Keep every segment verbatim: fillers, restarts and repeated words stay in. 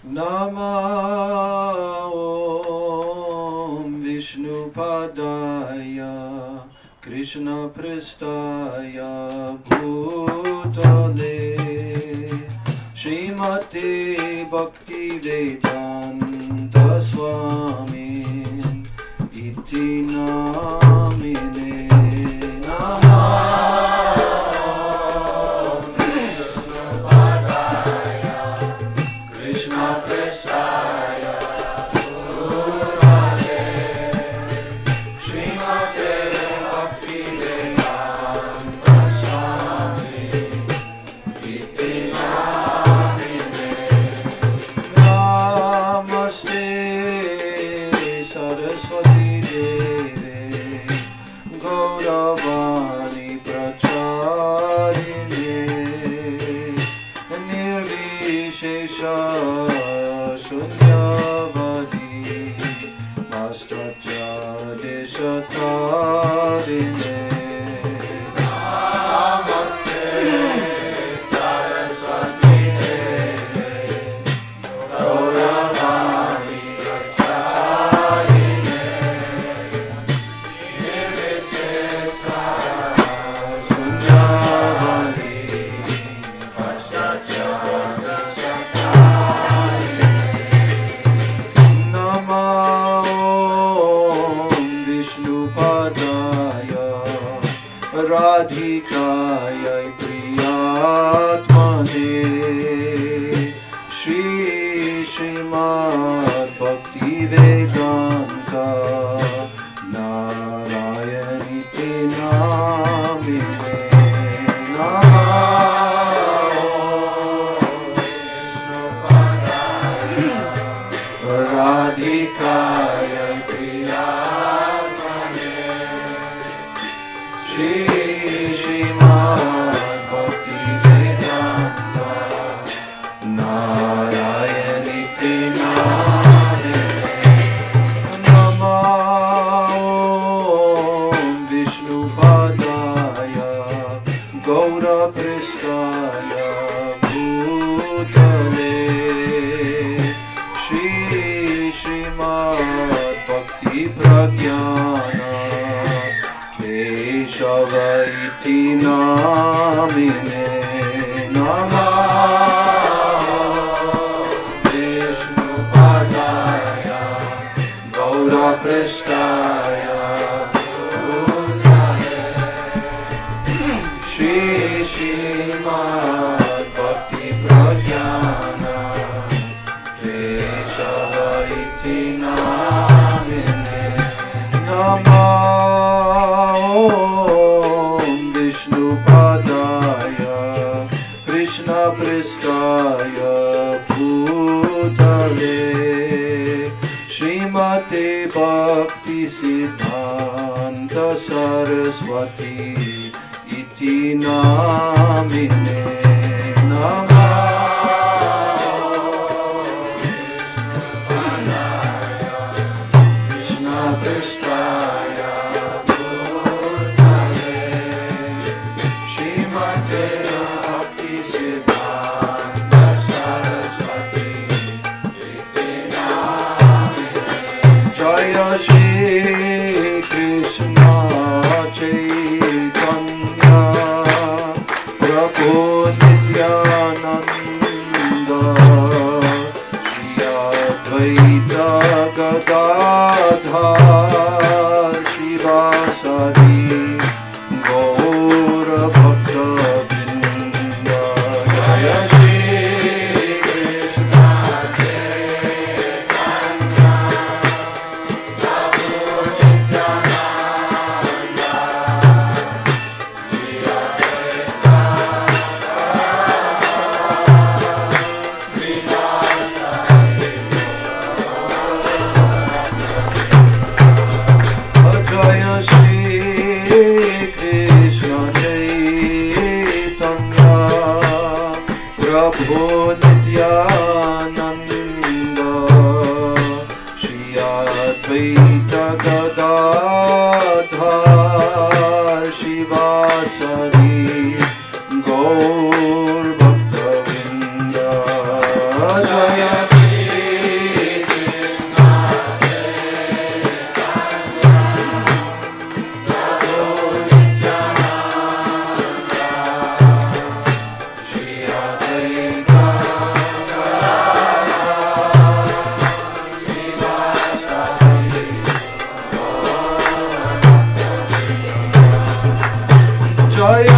Namo Om Vishnupadaya Krishna Prestaya Bhutale Srimati Bhakti Vedanta Swami Iti Namine Namo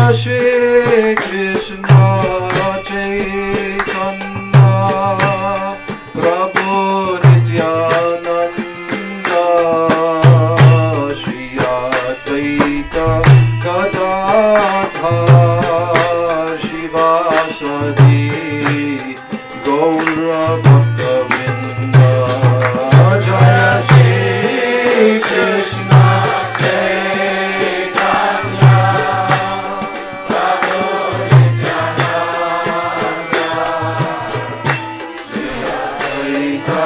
Shri Krishna Chaitanya Prabhu Nityananda Shri Advaita Gadadhar Shivasadi Gaura Bhaktavinda Jaya Shri Krishna Chaitanya Prabhu Nityananda Shri Advaita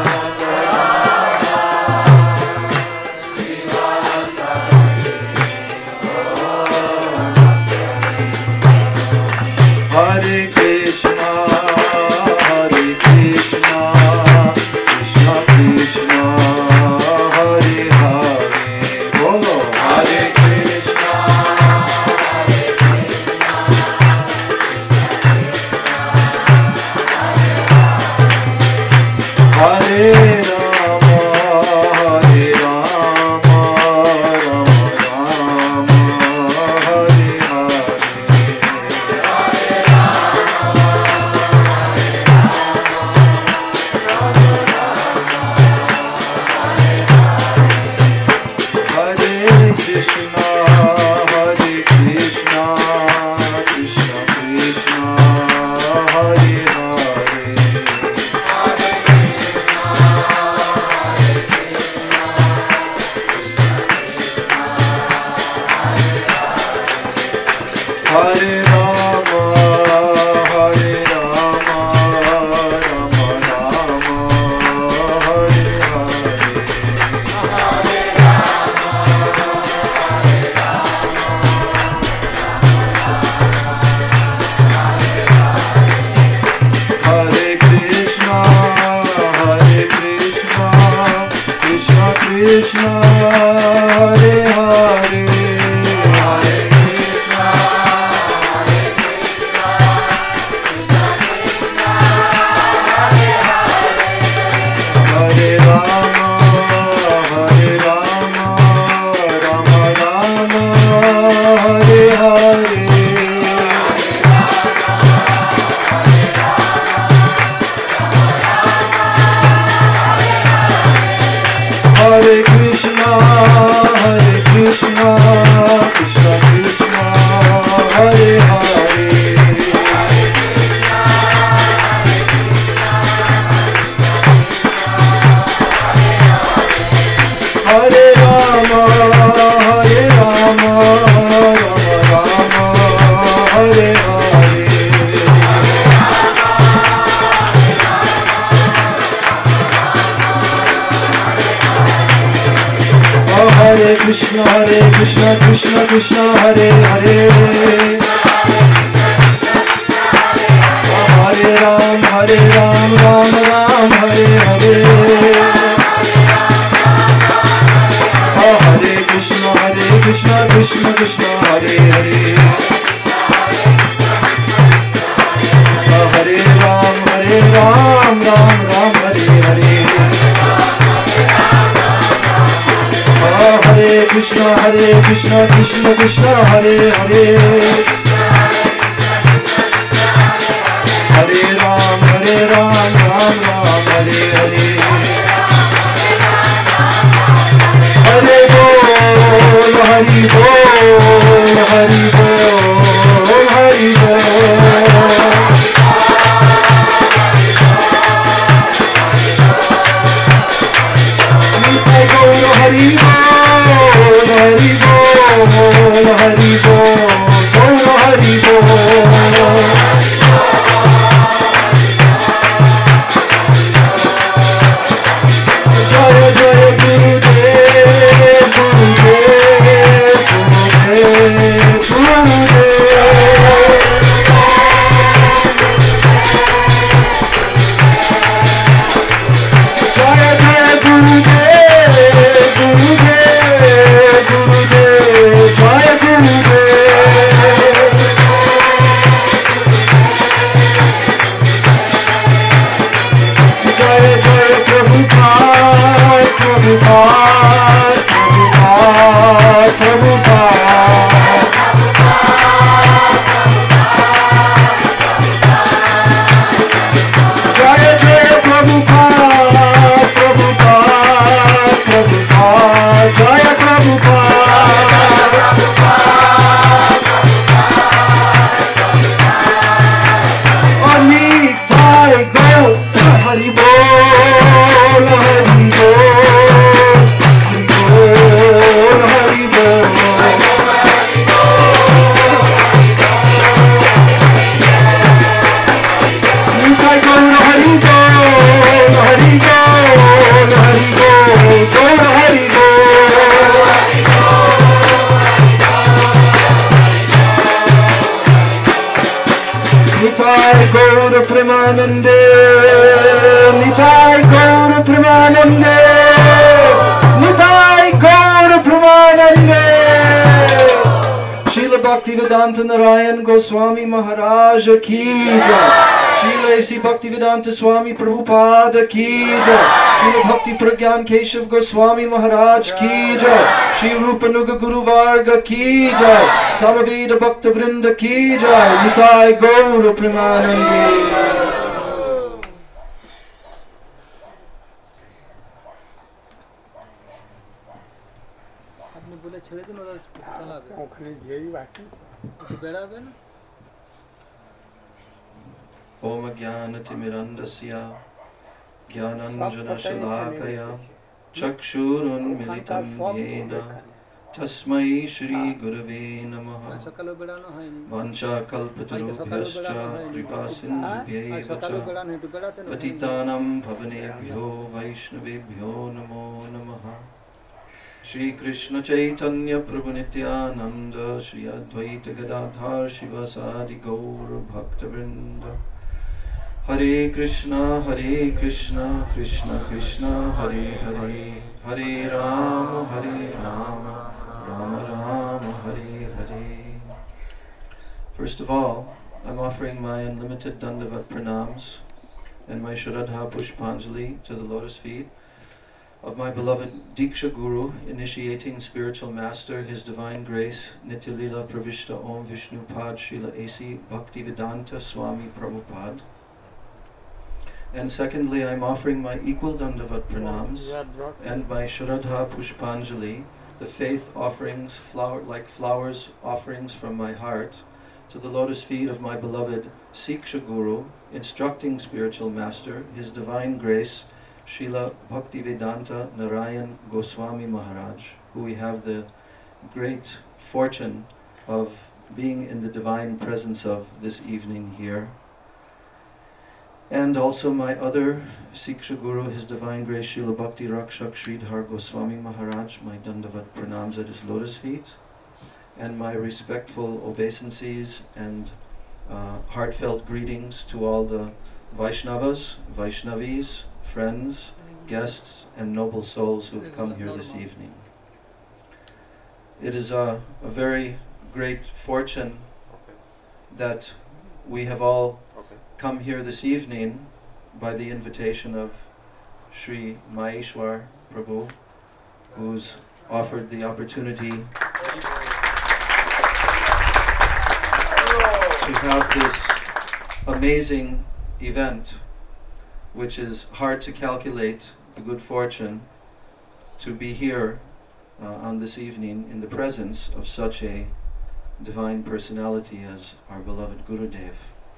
Hare Krishna, Hare Krishna, Krishna Krishna, Hare Hare. Bolo Hare Krishna, Hare Krishna, Hare Rama, Hare Rama, Rama Rama, Hare Hare. Hare Krishna, Hare Krishna, Krishna Krishna, Hare Hare. Hare Rama, Hare Rama, Rama Rama, Hare Hare. Hare Krishna, Hare Krishna, Krishna Krishna, Hare Hare. Hare Krishna, Hare Krishna, Krishna Krishna, Hare Hare. Hare Rama, Hare Rama, Rama Rama, Hare Hare. Hare Krishna, Hare Krishna, Krishna Krishna, Hare Hare. Hare Rama, Hare Rama, Rama Rama, Hare Hare. Hare Krishna, Hare Krishna, Krishna Krishna, Hare Hare. Hare Ram, Hare Ram, Ram Ram, Hare Hare. Hare Krishna, Hare Krishna, Krishna Krishna, Hare Hare. Hare Ram, Hare Ram, Ram Ram, Hare Hare. Hare Krishna, Hare Krishna, Krishna Krishna, Hare Hare. Hare Ram, Hare Ram, Ram Ram, Hare Hare. Hare Bol, Hari Bol, Hari Bol, Hari Bol. Nitai Gaur Hari Bol, Hari Bol, Hari Bol, Gaur Hari Bol. Jaya Jaya Gurudev, Gurudev, Gurudev, Gurudev. Jaya Jaya Gurudev, Gurudev, Gurudev, Jaya Gurudev. Nitai Gaura Premanande, Nitai Gaura Premanande, Nitai Gaura Premanande. Srila Bhaktivedanta Narayan Goswami Maharaj ki jai. Srila A C Bhaktivedanta Swami Prabhupada ki jai. Srila Bhakti Pragyan Keshav Goswami Maharaj ki jai. Shri Rupanuga Guru Varga ki jai. Samaveda Bhakta Vrinda ki jai. Nitai Gaura Premanande. Om Jnanatimirandasya Jnananjana Shalakaya Chakshurun Militam Yena Tasmai Shri Gurave Namaha Vancha Kalpatarubhyascha Kripasindhubhyeva Patitanam Bhavanebhyo Vaishnavebhyo Namo Namaha Shri Krishna Chaitanya Prabhu Nityananda Shri Advaita Gadadhar Shivasadi Gaur Bhakta Vrinda Hare Krishna Hare Krishna Krishna Krishna Hare Hare Hare Rama Hare Rama Rama Rama Hare Hare. First of all, I'm offering my unlimited Dandavat Pranams and my Shraddha Pushpanjali to the lotus feet of my beloved Diksha Guru, initiating spiritual master, His Divine Grace, Nityalila Pravishta Om Vishnu Pad Srila A C Bhaktivedanta Swami Prabhupada. And secondly, I'm offering my equal Dandavat Pranams and my Shraddha Pushpanjali, the faith offerings, flower, like flowers offerings from my heart, to the lotus feet of my beloved Siksha Guru, instructing spiritual master, His Divine Grace, Srila Bhaktivedanta Narayan Goswami Maharaj, who we have the great fortune of being in the divine presence of this evening here. And also my other Siksha Guru, His Divine Grace Srila Bhakti Rakshak Sridhar Goswami Maharaj, my Dandavat Pranams at his lotus feet, and my respectful obeisances and uh, heartfelt greetings to all the Vaishnavas, Vaishnavis, friends, guests, and noble souls who have come here this evening. It is a, a very great fortune that we have all come here this evening by the invitation of Sri Maheshwar Prabhu, who's offered the opportunity to have this amazing event, which is hard to calculate the good fortune to be here uh, on this evening in the presence of such a divine personality as our beloved Gurudev.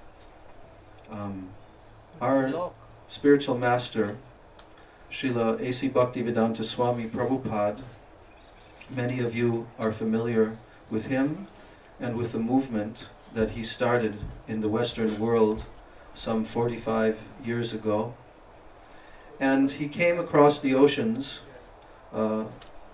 Um, our spiritual master, Srila A C Bhaktivedanta Swami Prabhupada, many of you are familiar with him and with the movement that he started in the Western world some forty-five years ago. And he came across the oceans uh,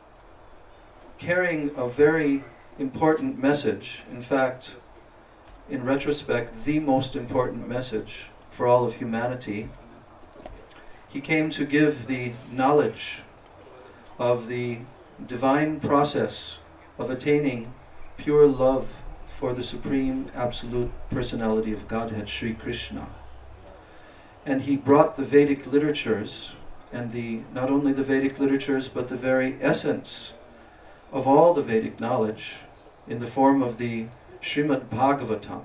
carrying a very important message. In fact, in retrospect, the most important message for all of humanity. He came to give the knowledge of the divine process of attaining pure love for the Supreme Absolute Personality of Godhead, Sri Krishna. And he brought the Vedic literatures, and the not only the Vedic literatures, but the very essence of all the Vedic knowledge in the form of the Srimad Bhagavatam.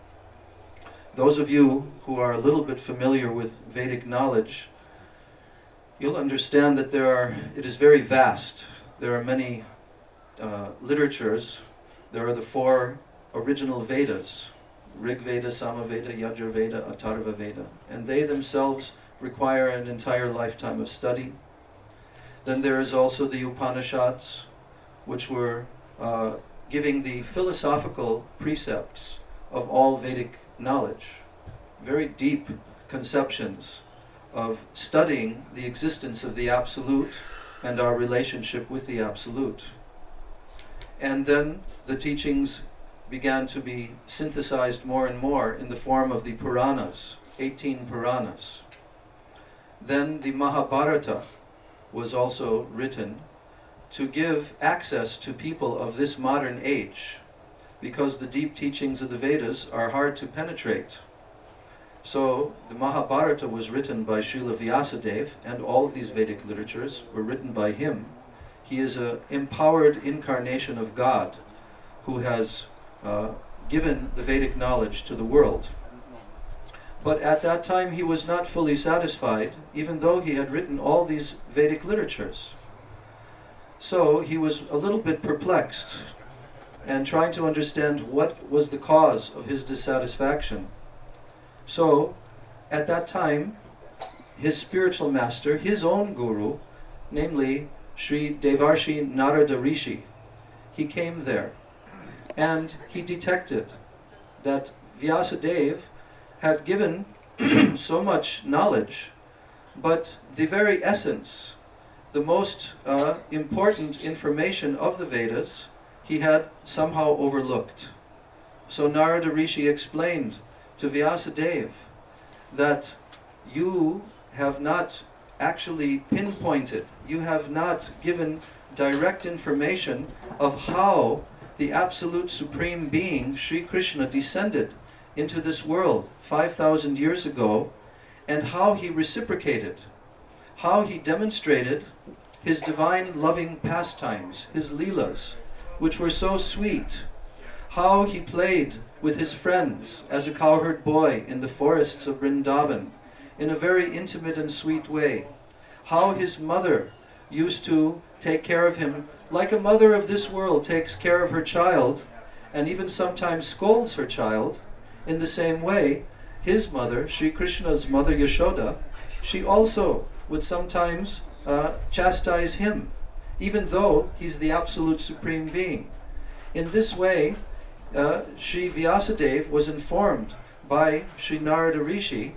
Those of you who are a little bit familiar with Vedic knowledge, you'll understand that there are, it is very vast. There are many uh, literatures. There are the four original Vedas, Rig Veda, Samaveda, Yajurveda, Atharva Veda, and they themselves require an entire lifetime of study. Then there is also the Upanishads, which were uh, giving the philosophical precepts of all Vedic knowledge, very deep conceptions of studying the existence of the Absolute and our relationship with the Absolute. And then the teachings began to be synthesized more and more in the form of the Puranas, eighteen Puranas. Then the Mahabharata was also written to give access to people of this modern age, because the deep teachings of the Vedas are hard to penetrate. So the Mahabharata was written by Srila Vyasadeva, and all of these Vedic literatures were written by him. He is an empowered incarnation of God who has uh, given the Vedic knowledge to the world. But at that time he was not fully satisfied, even though he had written all these Vedic literatures. So he was a little bit perplexed and trying to understand what was the cause of his dissatisfaction. So at that time, his spiritual master, his own guru, namely Sri Devarshi Narada Rishi, he came there and he detected that Vyasadeva had given so much knowledge, but the very essence, the most uh, important information of the Vedas, he had somehow overlooked. So Narada Rishi explained to Vyasadeva that you have not actually pinpointed, you have not given direct information of how the absolute supreme being, Sri Krishna, descended into this world five thousand years ago, and how he reciprocated, how he demonstrated his divine loving pastimes, his leelas, which were so sweet, how he played with his friends as a cowherd boy in the forests of Vrindavan in a very intimate and sweet way, how his mother used to take care of him like a mother of this world takes care of her child, and even sometimes scolds her child. In the same way, his mother, Sri Krishna's mother Yashoda, she also would sometimes uh, chastise him, even though he's the absolute supreme being. In this way, uh, Sri Vyasadeva was informed by Sri Narada Rishi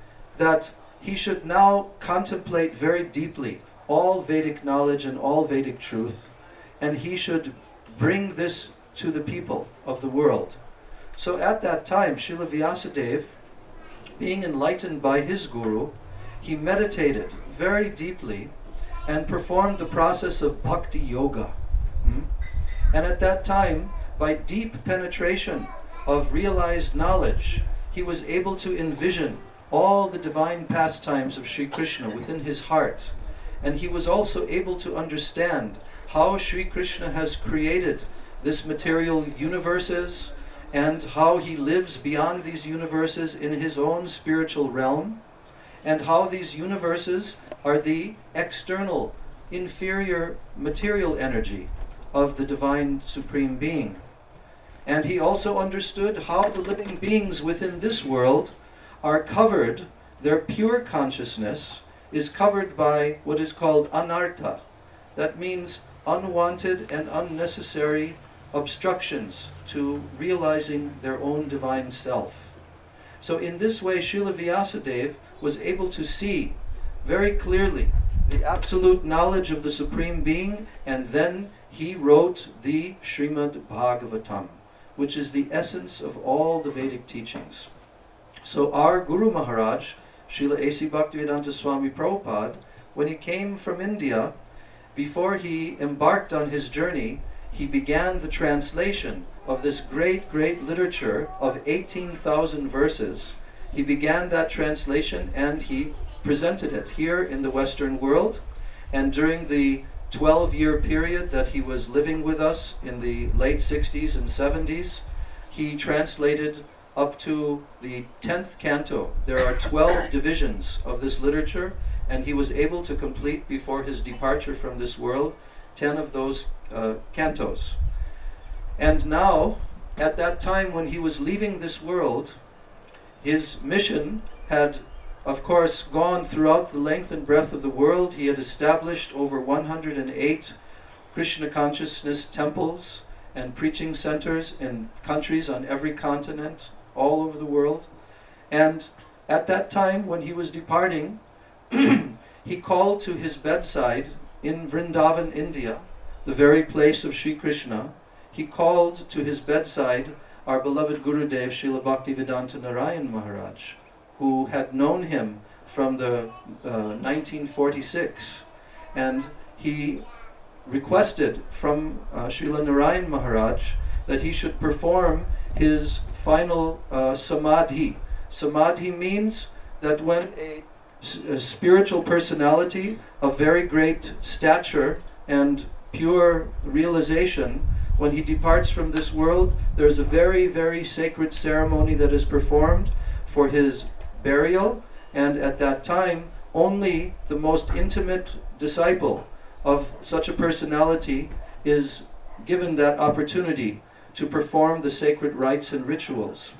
that he should now contemplate very deeply all Vedic knowledge and all Vedic truth, and he should bring this to the people of the world. So at that time, Srila Vyasadeva, being enlightened by his guru, he meditated very deeply and performed the process of bhakti yoga. Hmm? And at that time, by deep penetration of realized knowledge, he was able to envision all the divine pastimes of Sri Krishna within his heart. And he was also able to understand how Sri Krishna has created this material universes, and how he lives beyond these universes in his own spiritual realm, and how these universes are the external, inferior material energy of the divine supreme being. And he also understood how the living beings within this world are covered, their pure consciousness is covered by what is called anartha. That means unwanted and unnecessary obstructions to realizing their own divine self. So in this way, Srila Vyasadeva was able to see very clearly the absolute knowledge of the Supreme Being, and then he wrote the Srimad Bhagavatam, which is the essence of all the Vedic teachings. So our Guru Maharaj, Srila A C Bhaktivedanta Swami Prabhupada, when he came from India, before he embarked on his journey, he began the translation of this great, great literature of eighteen thousand verses. He began that translation and he presented it here in the Western world. And during the twelve-year period that he was living with us in the late sixties and seventies, he translated up to the tenth canto. There are twelve divisions of this literature, and he was able to complete before his departure from this world ten of those uh, cantos. And now, at that time when he was leaving this world, his mission had, of course, gone throughout the length and breadth of the world. He had established over one hundred eight Krishna consciousness temples and preaching centers in countries on every continent, all over the world. And at that time when he was departing, he called to his bedside in Vrindavan, India, the very place of Sri Krishna. He called to his bedside our beloved Gurudev Srila Bhaktivedanta Narayan Maharaj, who had known him from the uh, nineteen forty-six, and he requested from uh, Srila Narayan Maharaj that he should perform his final uh, samadhi. Samadhi means that when a, a spiritual personality of very great stature and pure realization, when he departs from this world, there's a very, very sacred ceremony that is performed for his burial, and at that time, only the most intimate disciple of such a personality is given that opportunity to perform the sacred rites and rituals.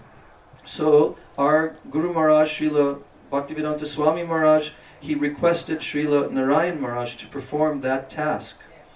So our Guru Maharaj, Srila Bhaktivedanta Swami Maharaj, he requested Srila Narayan Maharaj to perform that task.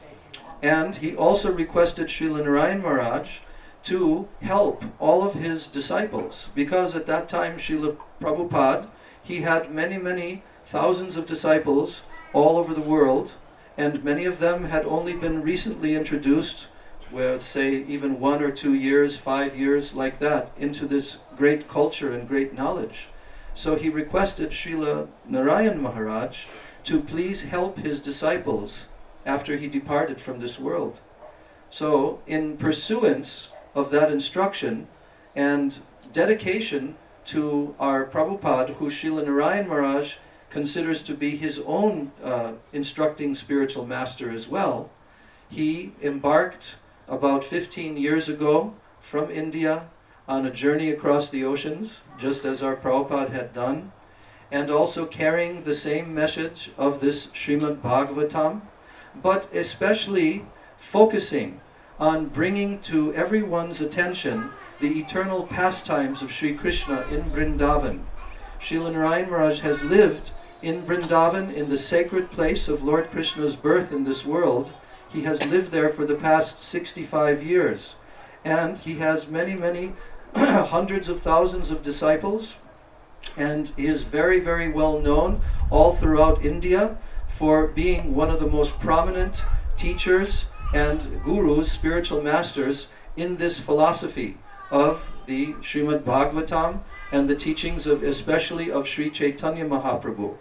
And he also requested Srila Narayan Maharaj to help all of his disciples, because at that time Srila Prabhupada, he had many, many thousands of disciples all over the world, and many of them had only been recently introduced, well, say even one or two years, five years, like that, into this great culture and great knowledge. So he requested Srila Narayan Maharaj to please help his disciples after he departed from this world. So in pursuance of that instruction and dedication to our Prabhupada, who Srila Narayan Maharaj considers to be his own uh, instructing spiritual master as well, he embarked about fifteen years ago from India on a journey across the oceans, just as our Prabhupada had done, and also carrying the same message of this Srimad Bhagavatam, but especially focusing on bringing to everyone's attention the eternal pastimes of Sri Krishna in Vrindavan. Srila Narayan Maharaj has lived in Vrindavan, in the sacred place of Lord Krishna's birth in this world. He has lived there for the past sixty-five years, and he has many, many hundreds of thousands of disciples, and he is very, very well known all throughout India for being one of the most prominent teachers and gurus, spiritual masters, in this philosophy of the Srimad Bhagavatam and the teachings of, especially of Sri Chaitanya Mahaprabhu.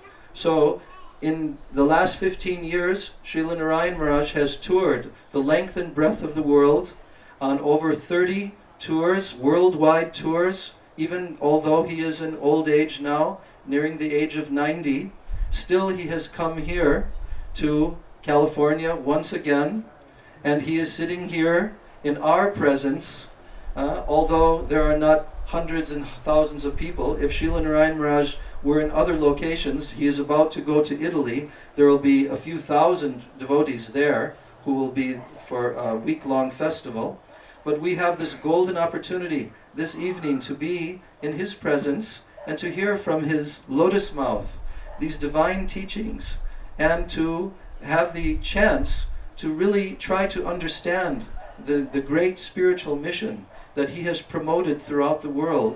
So, in the last fifteen years, Srila Narayan Maharaj has toured the length and breadth of the world on over thirty tours, worldwide tours, even although he is in old age now, nearing the age of ninety, still he has come here to California once again, and he is sitting here in our presence, uh, although there are not hundreds and thousands of people. If Srila Narayan Maharaj were in other locations, he is about to go to Italy. There will be a few thousand devotees there who will be for a week-long festival. But we have this golden opportunity this evening to be in his presence and to hear from his lotus mouth these divine teachings, and to have the chance to really try to understand the, the great spiritual mission that he has promoted throughout the world,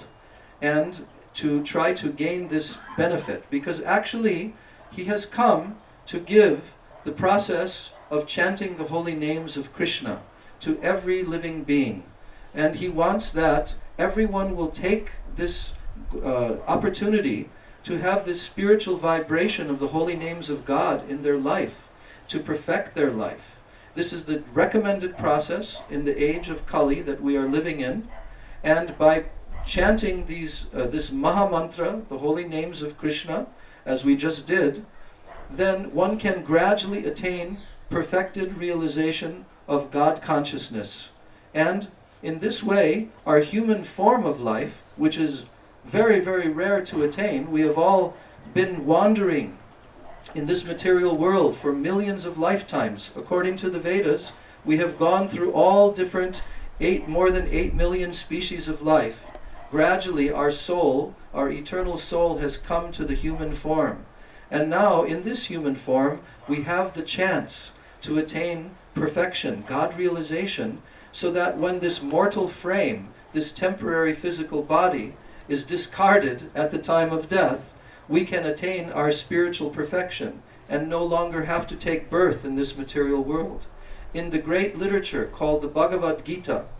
and to try to gain this benefit, because actually he has come to give the process of chanting the holy names of Krishna to every living being, and he wants that everyone will take this uh, opportunity to have this spiritual vibration of the holy names of God in their life, to perfect their life. This is the recommended process in the age of Kali that we are living in, and by chanting these, uh, this Maha Mantra, the holy names of Krishna, as we just did, then one can gradually attain perfected realization of God consciousness. And in this way, our human form of life, which is very, very rare to attain, we have all been wandering in this material world for millions of lifetimes. According to the Vedas, we have gone through all different eight, more than eight million species of life. Gradually our soul, our eternal soul, has come to the human form. And now in this human form we have the chance to attain perfection, God realization, so that when this mortal frame, this temporary physical body, is discarded at the time of death, we can attain our spiritual perfection and no longer have to take birth in this material world. In the great literature called the Bhagavad Gita,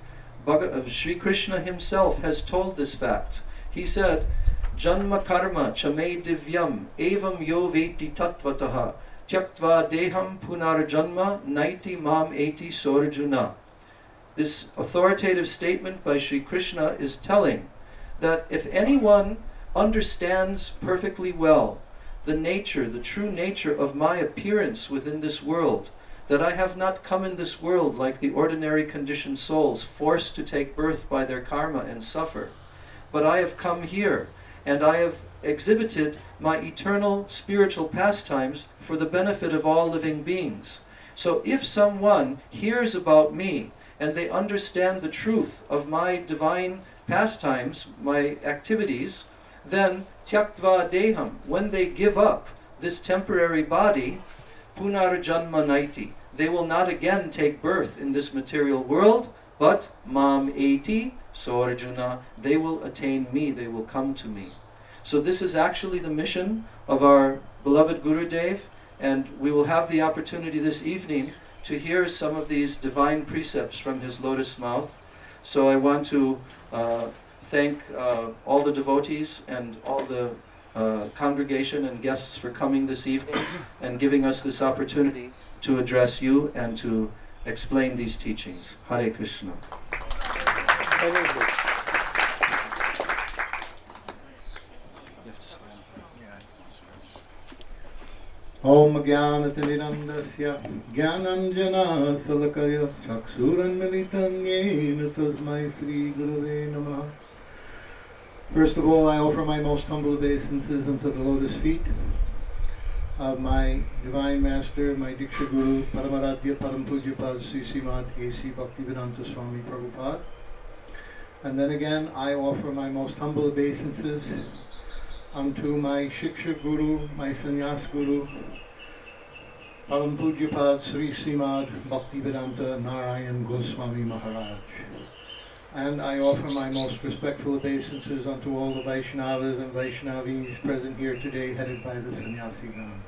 Bhag- Sri Krishna himself has told this fact. He said, Janma karma chame divyam evam yo veti tattvataha tyaktva deham punarjanma naiti mam eti sorjuna. This authoritative statement by Sri Krishna is telling that if anyone understands perfectly well the nature, the true nature of my appearance within this world, that I have not come in this world like the ordinary conditioned souls, forced to take birth by their karma and suffer, but I have come here and I have exhibited my eternal spiritual pastimes for the benefit of all living beings. So if someone hears about me and they understand the truth of my divine pastimes, my activities, then tyaktva deham, when they give up this temporary body, punarjanma naiti, they will not again take birth in this material world, but mam eti, so Arjuna, they will attain me, they will come to me. So this is actually the mission of our beloved Gurudev, and we will have the opportunity this evening to hear some of these divine precepts from his lotus mouth. So I want to uh, thank uh, all the devotees and all the uh, congregation and guests for coming this evening and giving us this opportunity to address you and to explain these teachings. Hare Krishna. Om Jnanatinmirandasya Jnananjana Salakaya Chaksuranmilitam Yena Tasmai Sri Gurave Namaha. First of all, I offer my most humble obeisances unto the lotus feet of my Divine Master, my Diksha Guru, Paramaradhya Param Pujyapad Sri Srimad A C Bhaktivedanta Swami Prabhupada. And then again, I offer my most humble obeisances unto my Shiksha Guru, my Sannyas Guru, Param Pujyapad Sri Srimad Bhaktivedanta Narayan Goswami Maharaj. And I offer my most respectful obeisances unto all the Vaishnavas and Vaishnavis present here today, headed by the Sannyasi-gam.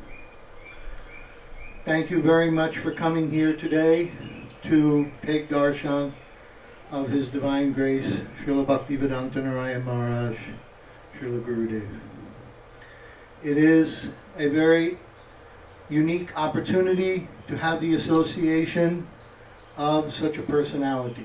Thank you very much for coming here today to take darshan of His Divine Grace, Srila Bhaktivedanta Narayan Maharaj, Srila Gurudev. It is a very unique opportunity to have the association of such a personality.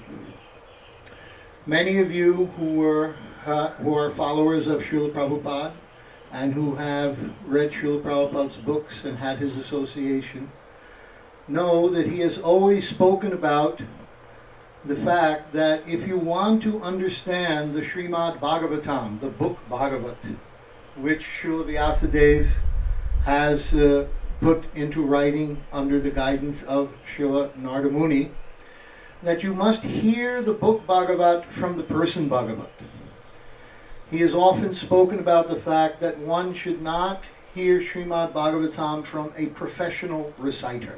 Many of you who were uh, who are followers of Srila Prabhupada and who have read Srila Prabhupada's books and had his association know that he has always spoken about the fact that if you want to understand the Srimad Bhagavatam, the book Bhagavat, which Srila Vyasadeva has uh, put into writing under the guidance of Srila Narada Muni, that you must hear the book Bhagavat from the person Bhagavat. He has often spoken about the fact that one should not hear Srimad Bhagavatam from a professional reciter.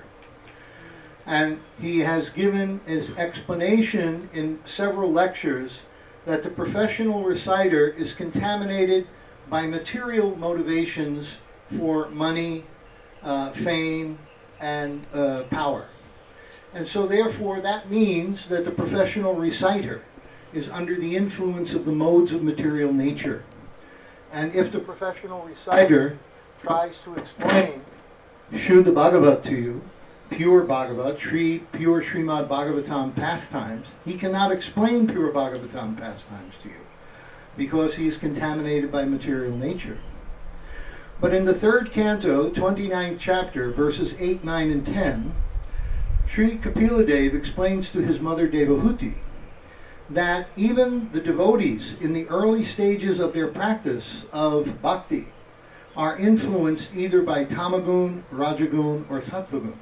And he has given his explanation in several lectures that the professional reciter is contaminated by material motivations for money, uh, fame, and uh, power. And so therefore that means that the professional reciter is under the influence of the modes of material nature. And if the professional reciter tries to explain Shuddha Bhagavat to you, pure Bhagavat, Shri, pure Srimad Bhagavatam pastimes, he cannot explain pure Bhagavatam pastimes to you because he is contaminated by material nature. But in the third canto, twenty-ninth chapter, verses eight, nine, and ten, Sri Kapila Dev explains to his mother Devahuti that even the devotees in the early stages of their practice of bhakti are influenced either by tamagun, rajagun, or sattvagun.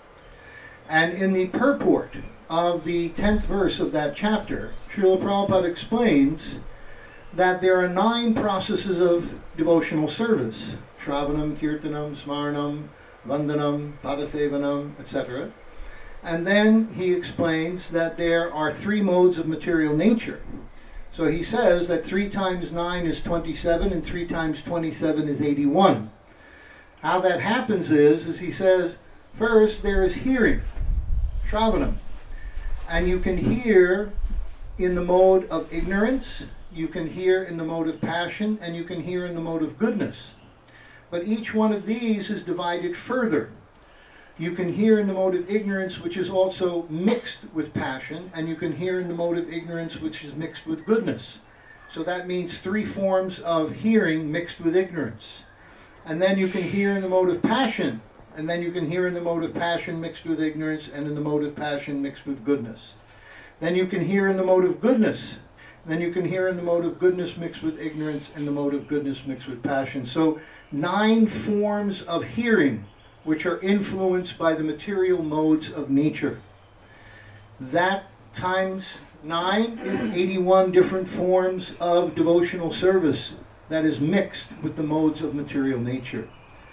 And in the purport of the tenth verse of that chapter, Srila Prabhupada explains that there are nine processes of devotional service: Shravanam, Kirtanam, Smaranam, Vandanam, Padasevanam, et cetera. And then he explains that there are three modes of material nature. So he says that three times nine is twenty-seven, and three times twenty-seven is eighty-one. How that happens is, as he says, first there is hearing, Shravanam. And you can hear in the mode of ignorance, you can hear in the mode of passion, and you can hear in the mode of goodness. But each one of these is divided further. You can hear in the mode of ignorance, which is also mixed with passion, and you can hear in the mode of ignorance, which is mixed with goodness. So that means three forms of hearing mixed with ignorance. And then you can hear in the mode of passion, and then you can hear in the mode of passion mixed with ignorance, and in the mode of passion mixed with goodness. Then you can hear in the mode of goodness, then you can hear in the mode of goodness mixed with ignorance, and the mode of goodness mixed with passion. So nine forms of hearing which are influenced by the material modes of nature. That times nine is eighty-one different forms of devotional service that is mixed with the modes of material nature.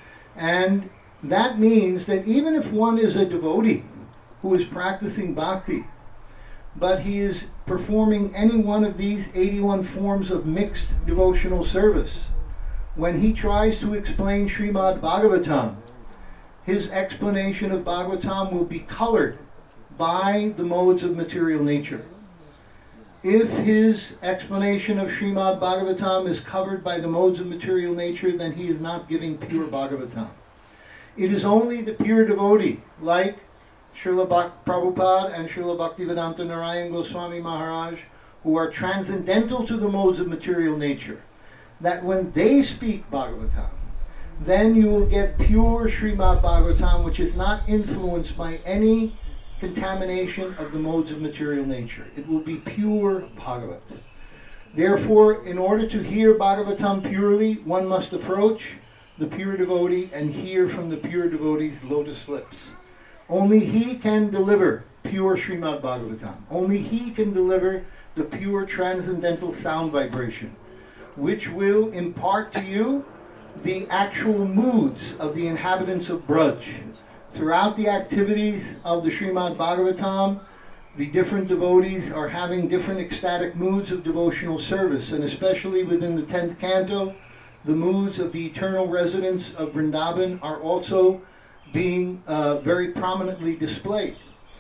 And that means that even if one is a devotee who is practicing bhakti, but he is performing any one of these eighty-one forms of mixed devotional service, when he tries to explain Srimad Bhagavatam, his explanation of Bhagavatam will be colored by the modes of material nature. If his explanation of Srimad Bhagavatam is covered by the modes of material nature, then he is not giving pure Bhagavatam. It is only the pure devotee, like Srila Bhak- Prabhupada and Srila Bhaktivedanta Narayan Goswami Maharaj, who are transcendental to the modes of material nature, that when they speak Bhagavatam, then you will get pure Srimad Bhagavatam, which is not influenced by any contamination of the modes of material nature. It will be pure Bhagavat. Therefore, in order to hear Bhagavatam purely, one must approach the pure devotee and hear from the pure devotee's lotus lips. Only he can deliver pure Srimad Bhagavatam. Only he can deliver the pure transcendental sound vibration, which will impart to you the actual moods of the inhabitants of Braj. Throughout the activities of the Srimad Bhagavatam, the different devotees are having different ecstatic moods of devotional service, and especially within the tenth canto, the moods of the eternal residents of Vrindavan are also being uh, very prominently displayed.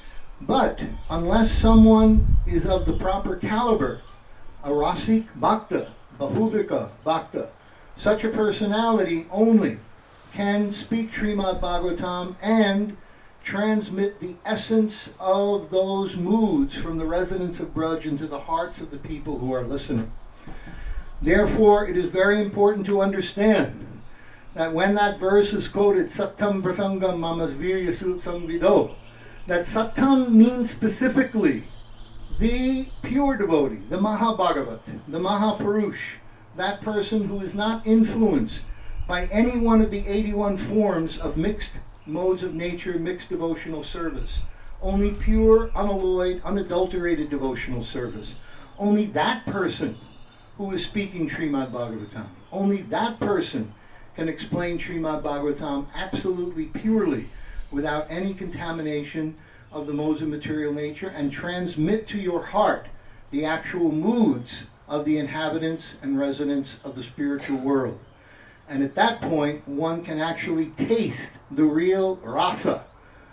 But unless someone is of the proper caliber, a Rasik Bhakta, Bahudika Bhakta, such a personality only can speak Srimad Bhagavatam and transmit the essence of those moods from the residents of Braj into the hearts of the people who are listening. Therefore, it is very important to understand that when that verse is quoted, Sattam Prasangam Mamas Virya Sutsam Vido, that Sattam means specifically the pure devotee, the Mahabhagavat, the Mahapurush, that person who is not influenced by any one of the eighty-one forms of mixed modes of nature, mixed devotional service. Only pure, unalloyed, unadulterated devotional service. Only that person who is speaking Srimad Bhagavatam, only that person can explain Srimad Bhagavatam absolutely purely, without any contamination of the modes of material nature, and transmit to your heart the actual moods of the inhabitants and residents of the spiritual world. And at that point, one can actually taste the real rasa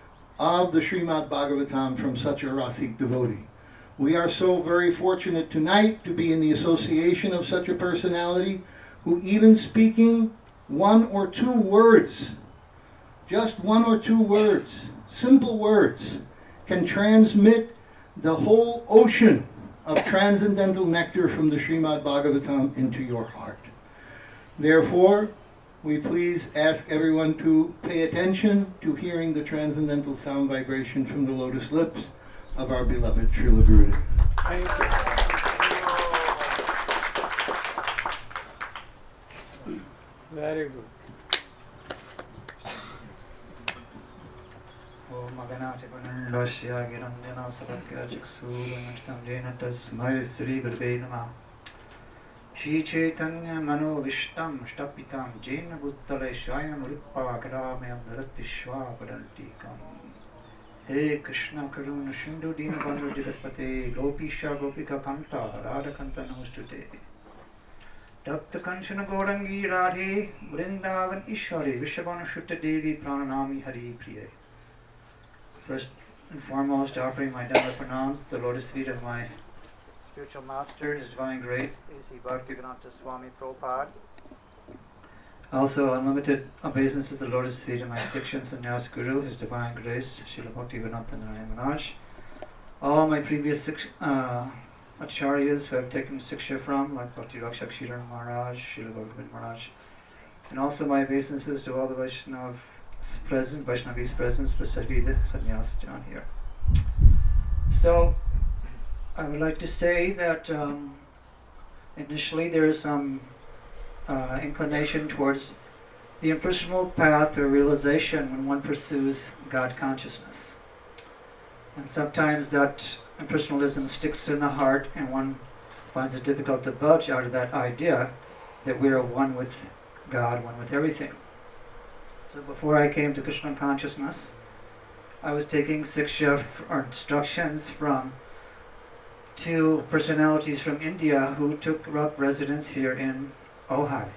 of the Srimad Bhagavatam from such a Rasik devotee. We are so very fortunate tonight to be in the association of such a personality who, even speaking one or two words, just one or two words, simple words, can transmit the whole ocean of transcendental nectar from the Srimad Bhagavatam into your heart. Therefore, we please ask everyone to pay attention to hearing the transcendental sound vibration from the lotus lips of our beloved Srila Gurudev. Thank you. Very good. Om Aganati Panandasya Girandana Sabakya Chiksuranatam Dena Tasmai Sri Gurve Namah Shri Chaitanya Mano Vishtam Shtapitam Jena Bhuttale Shayam Rupa Karamayam Dharatishwa Padantikam. Hey Krishna Karuna Shindu Dina Bandhu Jagatpate Gopisha Gopika Kanta Radha Kanta Namostute Takta Kanchana Gaurangi Radhe Vrindavan Ishwari Vishabhana Shutta Devi Prananami Hari Priye. First and foremost, offering my Dhamma pranams, the lotus feet of my spiritual master, His Divine Grace, A C Bhaktivedanta Swami Prabhupada. Also, unlimited obeisances of the Lotus feet of my Siksha and Sannyas Guru, His Divine Grace, Srila Bhaktivedanta Narayana Maharaj. All my previous six, uh, acharyas who have taken Siksha from, like Bhakti Rakshak Sridhar Maharaj, Srila Bhagavan Maharaj, and also my obeisances to all the Vaishnavas present, Vaishnavis present, specifically the sannyas down here. So, I would like to say that um, initially there is some uh, inclination towards the impersonal path or realization when one pursues God consciousness. And sometimes that impersonalism sticks in the heart and one finds it difficult to budge out of that idea that we are one with God, one with everything. So before I came to Krishna consciousness, I was taking Siksha or instructions from two personalities from India who took up residence here in Ojai.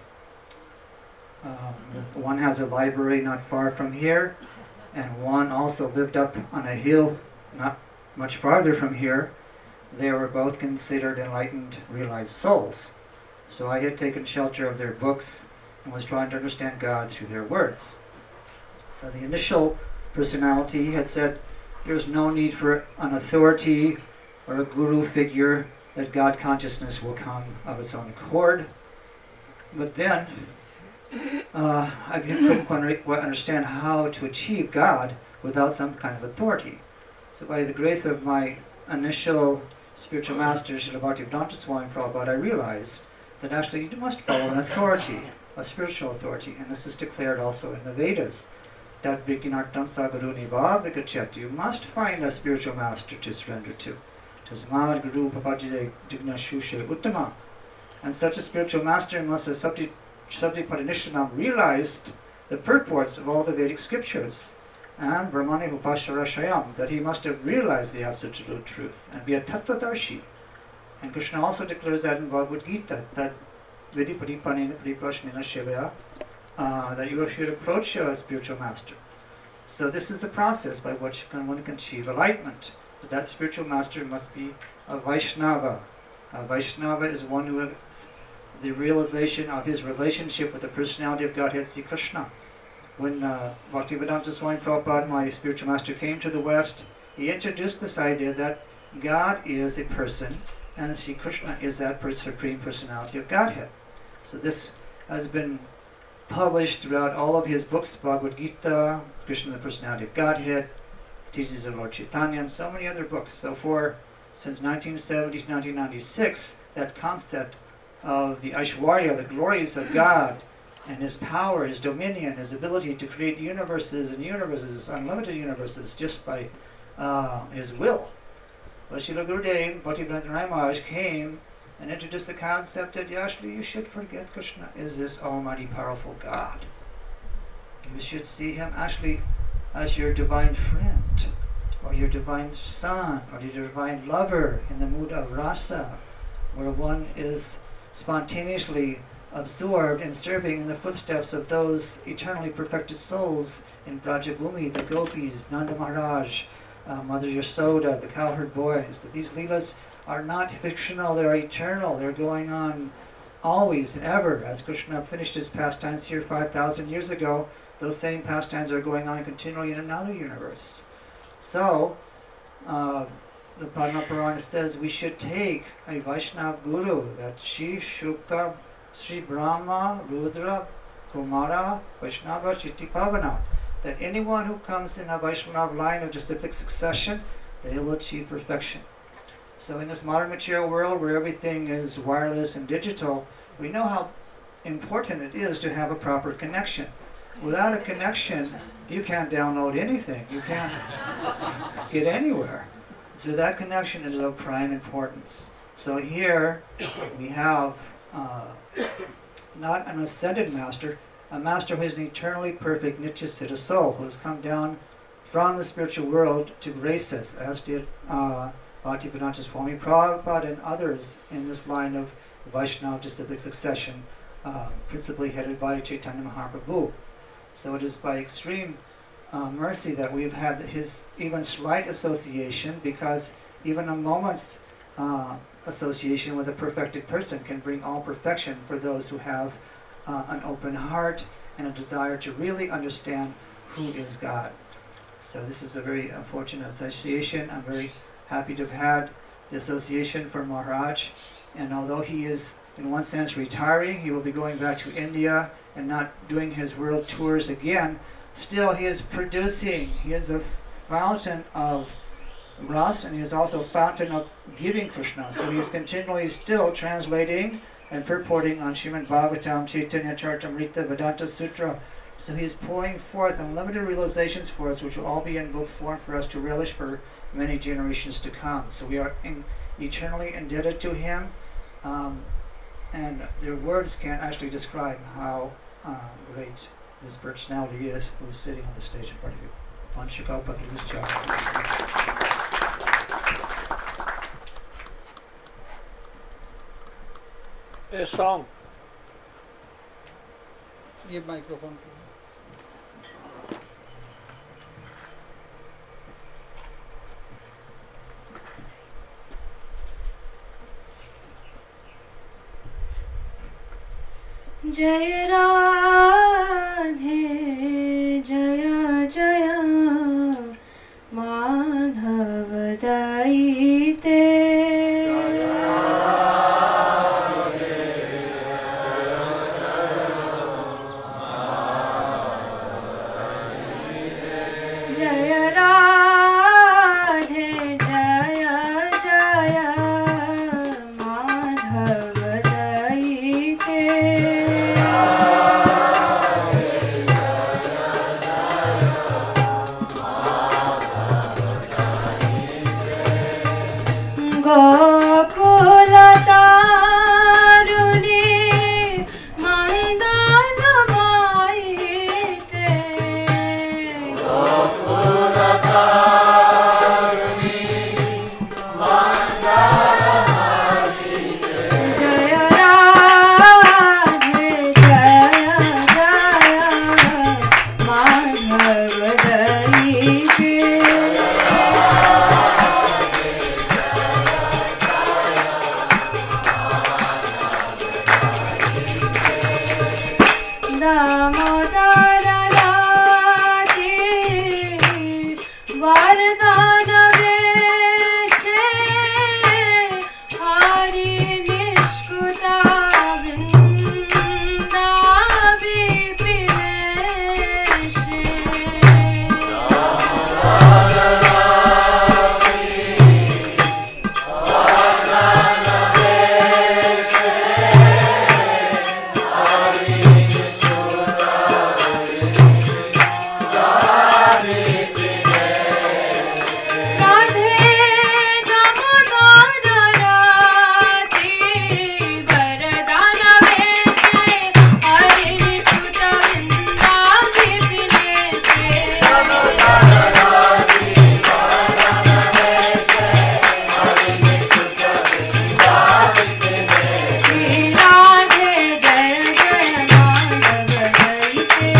Um, one has a library not far from here, and one also lived up on a hill not much farther from here. They were both considered enlightened, realized souls. So I had taken shelter of their books and was trying to understand God through their words. So the initial personality had said there's no need for an authority or a guru figure, that God consciousness will come of its own accord. But then uh, I couldn't quite understand how to achieve God without some kind of authority. So by the grace of my initial spiritual master, Srila Bhaktivedanta Swami Prabhupada, I realized that actually you must follow an authority, a spiritual authority, and this is declared also in the Vedas. That Vikinartam Sagaruni Bhavikachetu. You must find a spiritual master to surrender to. Tasmad Guru Papadide Digna Shushe Uttama. And such a spiritual master must have Sabdi Padinishtanam realized the purports of all the Vedic scriptures. And Brahmani Upasharashayam, that he must have realized the absolute truth and be a Tattvadarshi. And Krishna also declares that in Bhagavad Gita, that Vidi Padipanina Padiprashnina Shivaya, Uh, that you should approach a spiritual master. So this is the process by which one can achieve enlightenment. But that spiritual master must be a Vaishnava. A Vaishnava is one who has the realization of his relationship with the personality of Godhead, Sri Krishna. When uh, Bhaktivedanta Swami Prabhupada, my spiritual master, came to the West, he introduced this idea that God is a person and Sri Krishna is that supreme personality of Godhead. So this has been published throughout all of his books, Bhagavad Gita, Krishna the Personality of Godhead, Teachings of Lord Chaitanya, and so many other books. So for, since nineteen seventy to nineteen ninety-six, that concept of the Aishwarya, the glories of God, and His power, His dominion, His ability to create universes and universes, unlimited universes, just by uh, His will. But Srila Gurudev, Bhaktivedanta Narayana Maharaj, came and introduced the concept that actually you should forget Krishna is this almighty powerful God. You should see Him actually as your divine friend, or your divine son, or your divine lover in the mood of rasa, where one is spontaneously absorbed in serving in the footsteps of those eternally perfected souls in Brajabhumi, the gopis, Nanda Maharaj, uh, Mother Yasoda, the cowherd boys. That these leelas are not fictional, they're eternal, they're going on always and ever. As Krishna finished his pastimes here five thousand years ago, those same pastimes are going on continually in another universe. So, uh, the Padma Purana says we should take a Vaishnava Guru, that Shri Shukta, Sri Brahma, Rudra, Kumara, Vaishnava, Chitti Pavana, that anyone who comes in a Vaishnava line of justific succession, they will achieve perfection. So in this modern material world where everything is wireless and digital, we know how important it is to have a proper connection. Without a connection, you can't download anything. You can't get anywhere. So that connection is of prime importance. So here we have uh, not an ascended master, a master who is an eternally perfect Nitya-Siddha soul, who has come down from the spiritual world to grace us, as did uh, Bhaktivedanta Swami Prabhupada and others in this line of Vaishnava disciplic succession, uh, principally headed by Chaitanya Mahaprabhu. So it is by extreme uh, mercy that we've had his even slight association, because even a moment's uh, association with a perfected person can bring all perfection for those who have uh, an open heart and a desire to really understand who is God. So this is a very unfortunate association. I'm very happy to have had the association for Maharaj, and although he is in one sense retiring, he will be going back to India and not doing his world tours again, still he is producing, he is a fountain of Ras, and he is also a fountain of giving Krishna. So he is continually still translating and purporting on Srimad Bhagavatam, Chaitanya Charitamrita, Vedanta Sutra. So he is pouring forth unlimited realizations for us, which will all be in book form for us to relish for many generations to come. So we are in, eternally indebted to him, um, and their words can't actually describe how uh, great this personality is who is sitting on the stage in front of you. A song. ये microphone जय राधे जय जय माधव दयिते जय राधे जय जय माधव दयिते गोकुलतारुणी मन्दनमयिते जय राधे जय जय माधव दयिते दामोदर राधे वरदान वेशे हरि निष्कुता वृन्दा विपिनेशे राधे दामोदर राधे वरदान वेशे हरि निष्कुता वृन्दा विपिनेशे श्री राधे जय जय माधव दयिते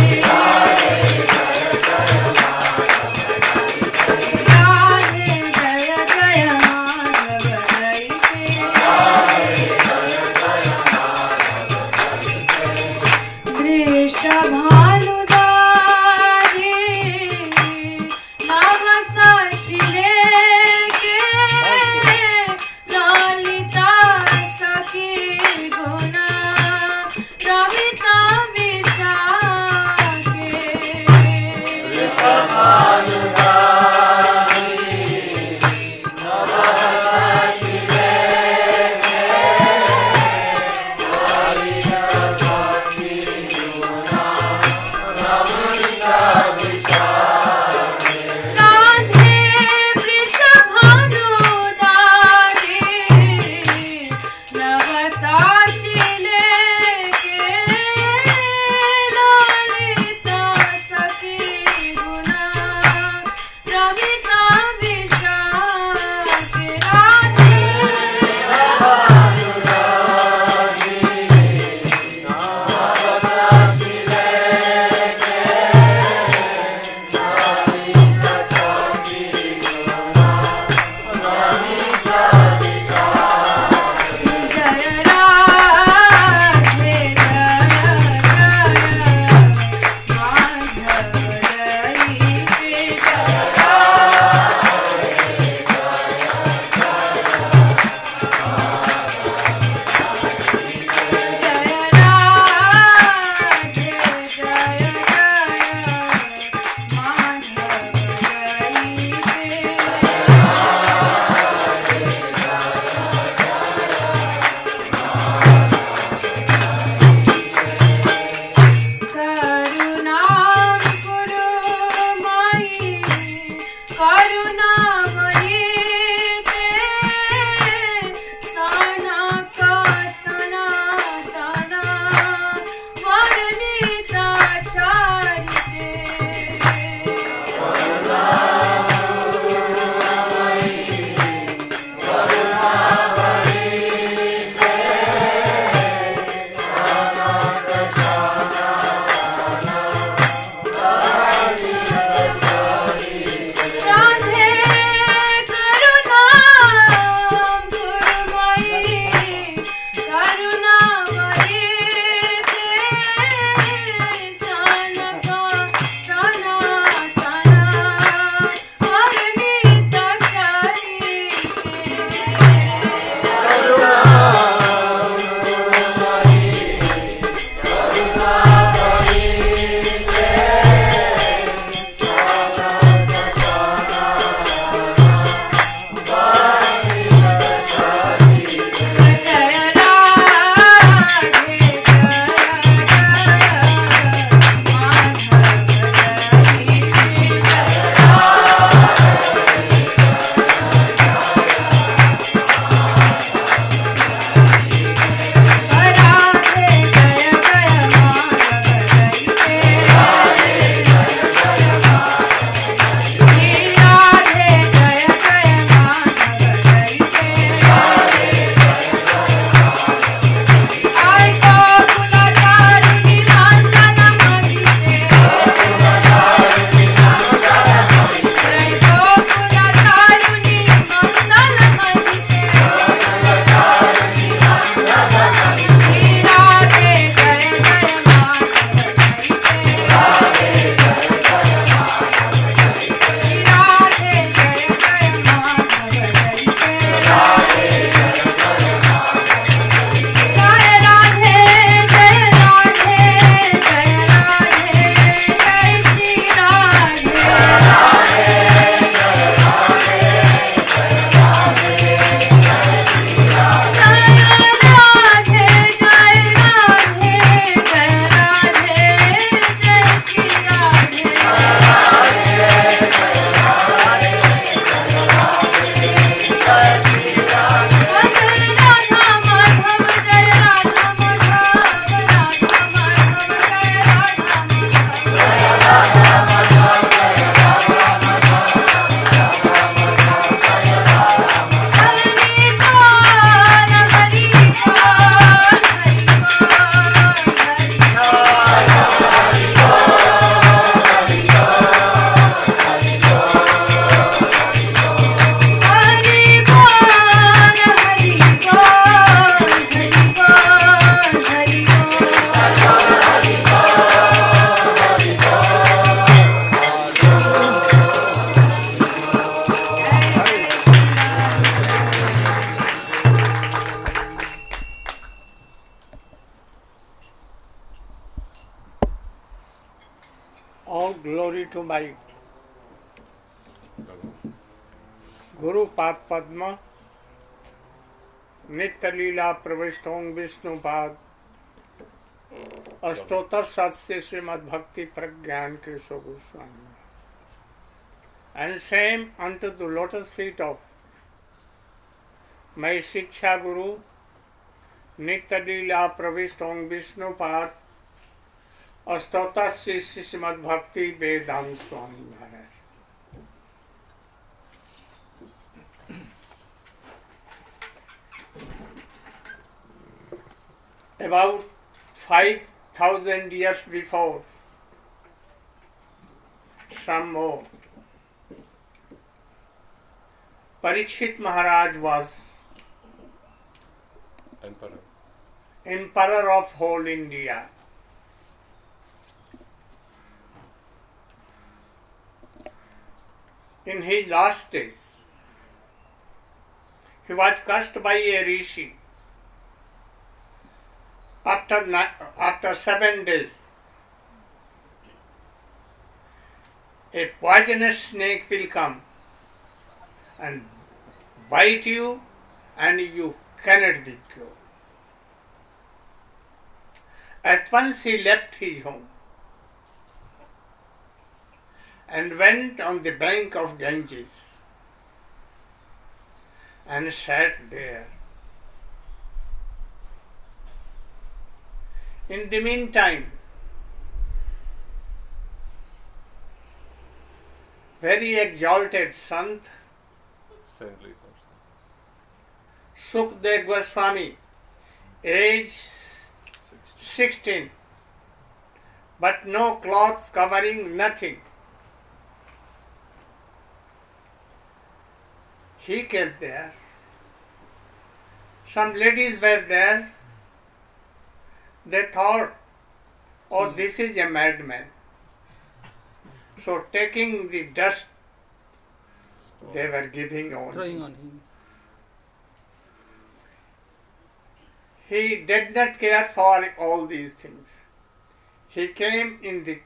राधे जय जय माधव दयिते वृषभानुदारी नव साशिले के ललिता सखी गुना रविता विशाखे राधे वृषभानुदारी नव साशिले के ललिता सखी गुना Ravita विशाखे Radhe Radhe glory to my Guru Pad Padma, Nitya Leela Pravishthong Vishnupad, Ashtotar Satya Srimad Bhakti Pragyan Keshav Goswami. And same unto the lotus feet of my Shiksha Guru, Nitya Leela Pravishthong Vishnupad, Ashtotar Srimad Bhakti Vedanta Swami Maharaj. About five thousand years before, some more, Parikshit Maharaj was Emperor. emperor of whole India. In his last days, he was cursed by a rishi. After, after seven days, a poisonous snake will come and bite you, and you cannot be cured. At once he left his home and went on the bank of Ganges and sat there. In the meantime, very exalted Sant Saintly Sukdev Goswami, age sixteen, but no cloth covering, nothing. He came there. Some ladies were there. They thought, oh, this is a madman. So taking the dust, they were giving on throwing him. on him. He did not care for all these things. He came in the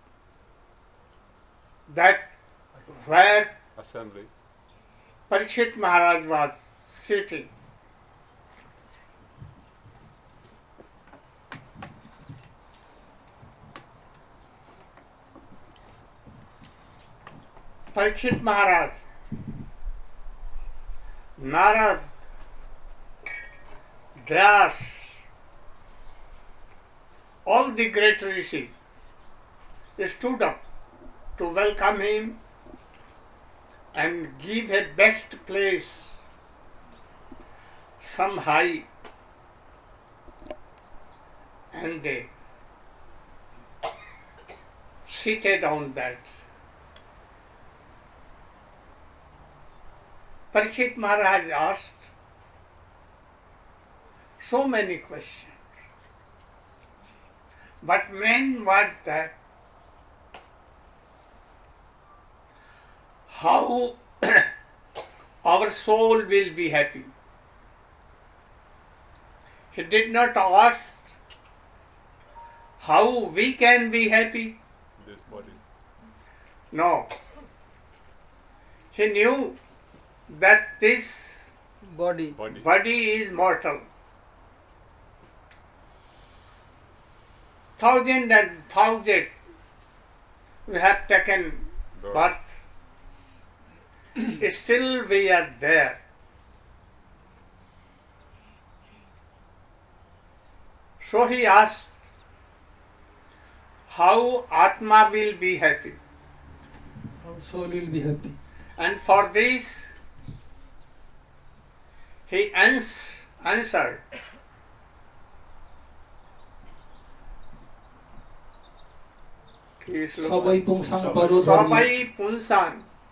that where assembly. Parikshit Maharaj was sitting. Parikshit Maharaj, Narad, Vyas, all the great rishis stood up to welcome him and give a best place, some high, and they seated on that. Parikshit Maharaj asked so many questions. But main was that how our soul will be happy. He did not ask how we can be happy. This body. No. He knew that this Body. Body. body is mortal. Thousand and thousand we have taken Birth. birth. Still we are there. So he asked how Atma will be happy. Our soul will be happy. And for this he ans- answered, সবাই পুংসাং পরোধর্ম সবাই পুংসাং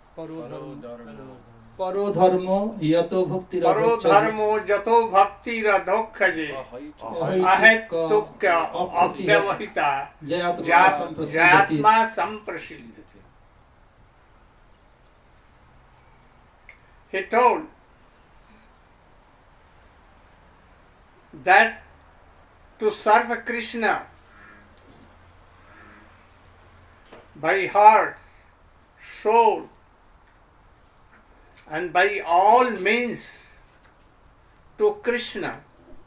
পরোধর্ম ইয়ত ভক্তির পরোধর্ম যত ভক্তির অধোক্ষজে অহেতুক অব্যবহিতা জয়াত্মা সম্প্রসিদ্ধ. He told that to serve Krishna by heart, soul, and by all means to Krishna,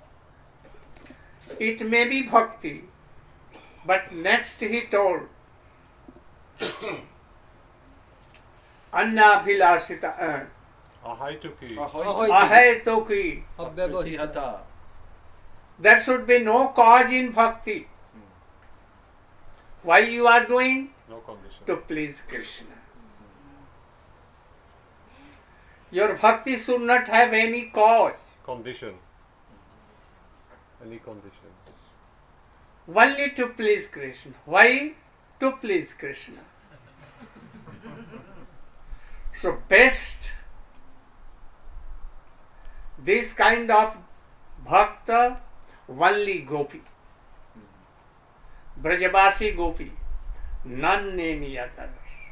it may be bhakti. But next he told, Annabhilasita, uh, Ahaituki. ahaituki. Avyavahita. There should be no cause in bhakti. Why you are doing? No condition. To please Krishna. Your bhakti should not have any cause. Condition. Any condition. Only to please Krishna. Why? To please Krishna. So best this kind of bhakta, only gopi. Brajavasi gopi. None any others.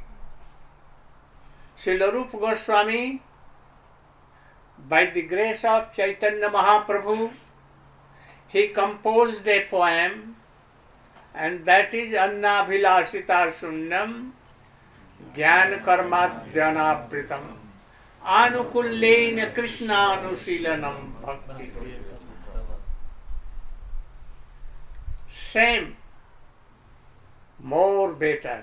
Srila Rupa Goswami, by the grace of Chaitanya Mahaprabhu, he composed a poem, and that is Annabhilasita Sunnam Jnana Karmadhyanapritam Anukullena Krishna Anusilanam Bhakti. Same, more better,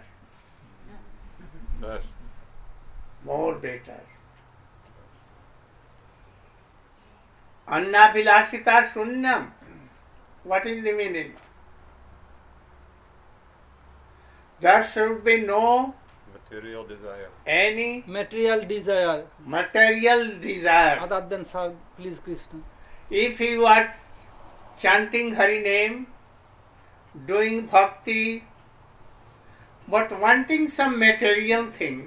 Best. more better. Annabhilasita Sunnam. What is the meaning? There should be no Material desire. any Material desire material desire. other than serve, please Krishna. If you are chanting Hari name, doing bhakti, but wanting some material things,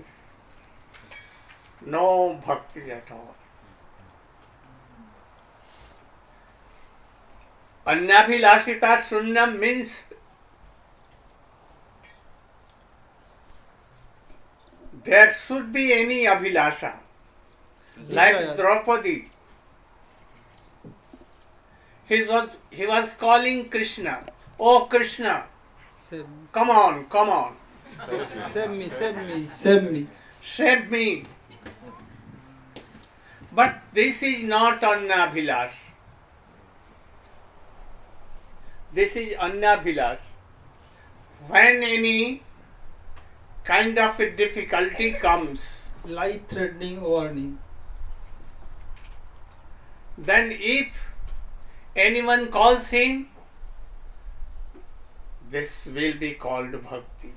no bhakti at all. Annabhilasita Sunnam means there should be any abhilasha. Like Desire. Draupadi. He was, he was calling Krishna. Oh Krishna, Save, come on, come on, save me, save me, save me. save me. But this is not Annabhilash. This is Annabhilash. When any kind of a difficulty comes, Life-threatening warning. then if anyone calls him, this will be called bhakti.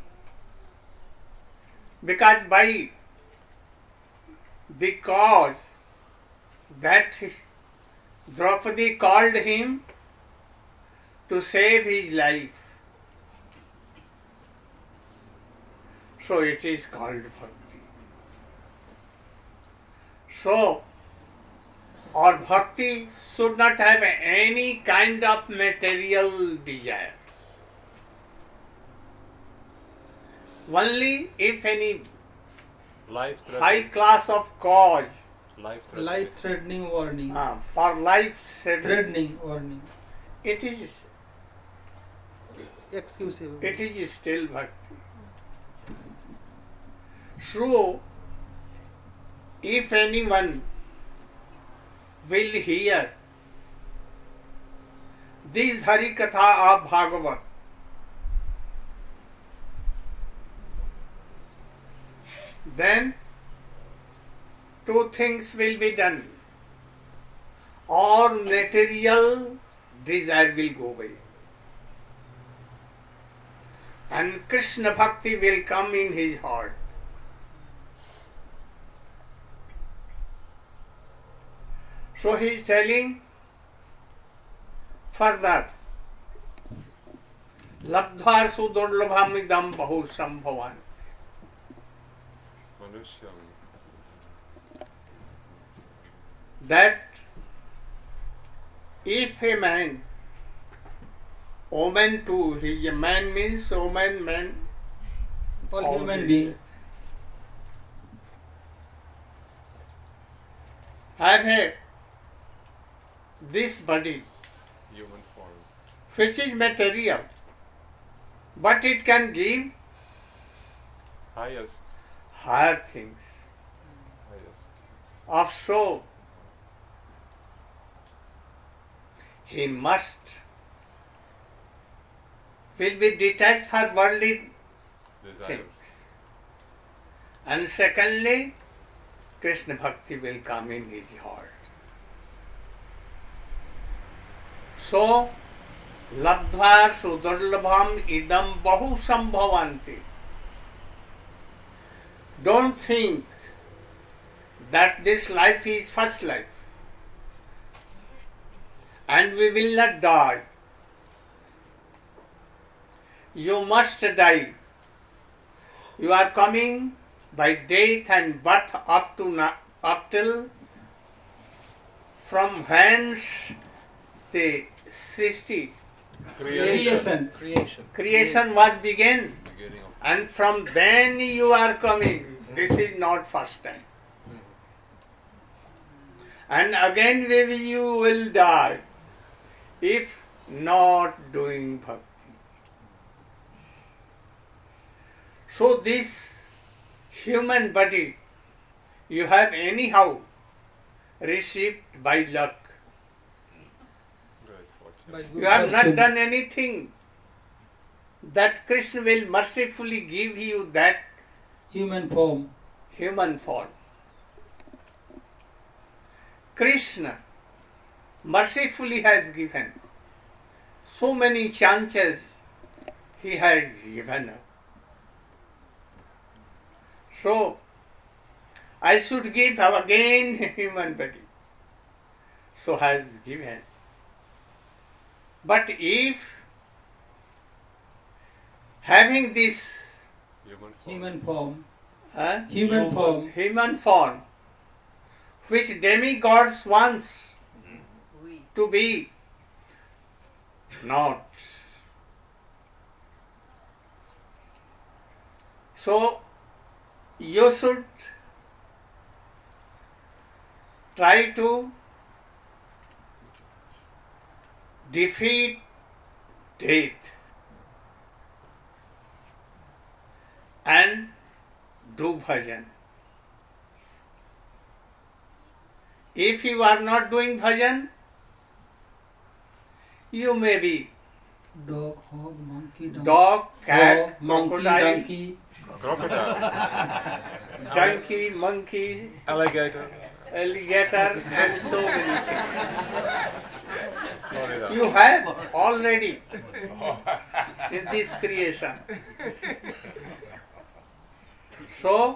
Because by the cause that Draupadi called him to save his life, so it is called bhakti. So, or bhakti should not have any kind of material desire. Only if any Life high threatening. class of cause Life threatening. Life-threatening warning. uh, for life saving, Threatening warning. it is Exclusive. it is still bhakti. So, if anyone will hear this Hari Katha of Bhagavat, then two things will be done. Or material desire will go away, and Krishna Bhakti will come in his heart. So he is telling further, Labdha sudurlabhamidam bahu sambhavan. Manusyam. That if a man, omen too, he a man means omen, man, All all human this. being. have a this body Human form. which is material, but it can give Highest. higher things. Highest. Of so, he must will be detached from worldly Desires. things. And secondly, Krishna Bhakti will come in his heart. So, labdhva sudurlabham idam bahu sambhavanti. Don't think that this life is first life and we will not die. You must die. You are coming by death and birth up to na- up till from whence the Srishti Creation. Creation. creation was begun, Beginning of and from then you are coming. This is not first time. And again maybe you will die if not doing bhakti. So this human body you have anyhow received by luck. great fortune. By good You have not fortune. done anything that Krishna will mercifully give you that Human form. human form. Krishna mercifully has given so many chances he has given up. So I should give again human body. So has given. But if having this Human form. Human form. uh, Human form. human form, which demigods wants to be, not. So you should try to defeat death and do bhajan. If you are not doing bhajan, you may be Dog, hog, monkey, donkey. dog, cat, Frog, monkey, crocodile, donkey. Crocodile. donkey, monkey, Alligator. alligator, and so many things. Florida. You have already in this creation. So,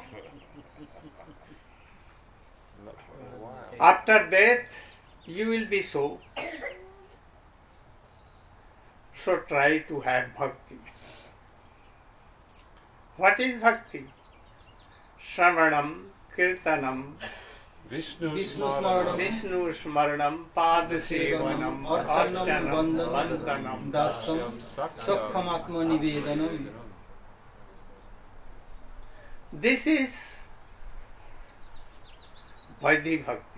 Not for a while. after death, you will be so. So try to have bhakti. What is bhakti? Shravanam, Kirtanam, Vishnu Vishnu Smaranam. Smaranam. Vishnu Smaranam, Padasevanam, Archanam, Archanam, Vandanam, Vandanam. Dasam, Sakkam Atma Nivedanam. This is Vaidhi Bhakti.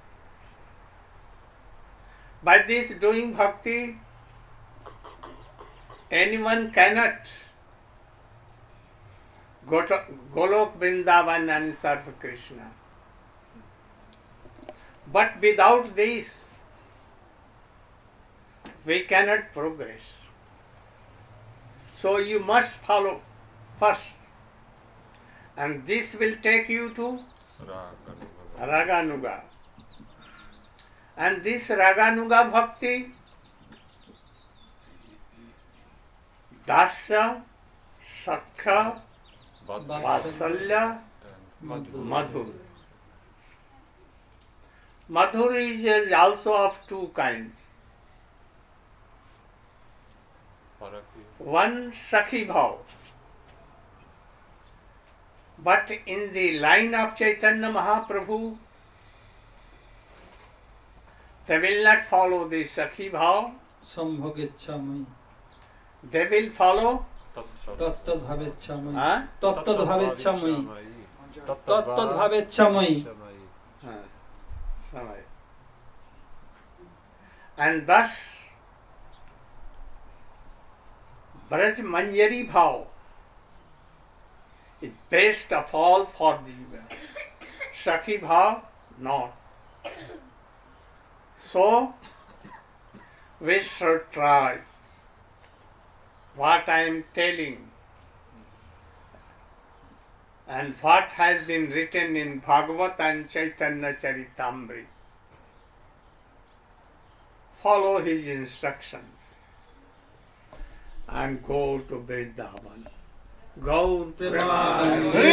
By this doing bhakti, anyone cannot go to Golok Vrindavan and serve Krishna. But without this, we cannot progress. So you must follow first. And this will take you to Raganuga. And this Raganuga Bhakti, Dasya, Sakha, Vasalya, Madhur. Madhur is also of two kinds. One Sakhi Bhav. But in the line of Chaitanya Mahaprabhu, they will not follow the Sakhi Bhav. Sambhagechamai. They will follow Tattad Bhavechamai. huh? Tattad Bhavechamai. Tattad Bhavechamai. Huh. Samay. And thus Braj Manjari Bhav is best of all for jiva. Sakhi bhav, not. So, we should try what I am telling and what has been written in Bhagavat and Chaitanya Charitamrita. Follow his instructions and go to Vrindavan. Gaur Premanand.